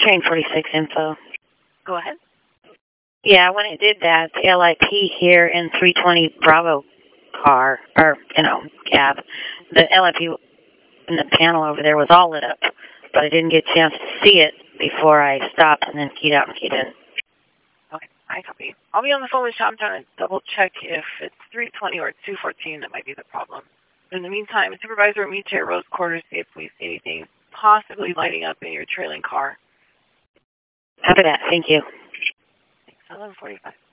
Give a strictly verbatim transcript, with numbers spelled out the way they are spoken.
Train forty-six info. Go ahead. Yeah, when it did that, the L I P here in three twenty Bravo car, or, you know, cab, the L I P in the panel over there was all lit up, but I didn't get a chance to see it before I stopped and then keyed out and keyed in. Okay, I copy. I'll be on the phone with Tom trying to double check if it's three twenty or two fourteen that might be the problem. In the meantime, supervisor, meet you at Rose Quarters, see if we see anything possibly lighting up in your trailing car. After that, thank you. eleven forty-five.